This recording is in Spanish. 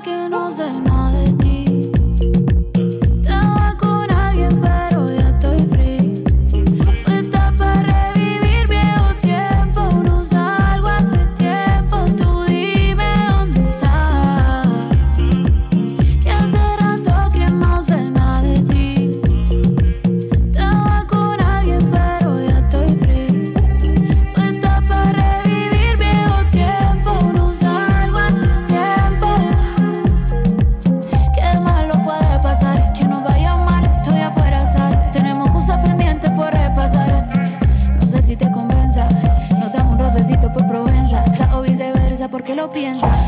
que no sé nada de ti. Estaba con alguien pero ya estoy free. Puesta para revivir viejo tiempo. No salgo hace tiempo. Tú dime dónde estás. Que hace rato que no sé nada de ti. Estaba con alguien pero ya estoy free. Puesta para revivir viejo tiempo. No salgo hace tiempo. Qué malo puede pasar, que nos vaya mal, estoy afuera azar. Tenemos cosas pendientes por repasar. No sé si te convenza, nos damos un rocecito por Provenza. O viceversa, porque lo piensas.